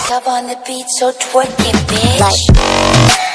Top on the beat, so twerk it, bitch. Like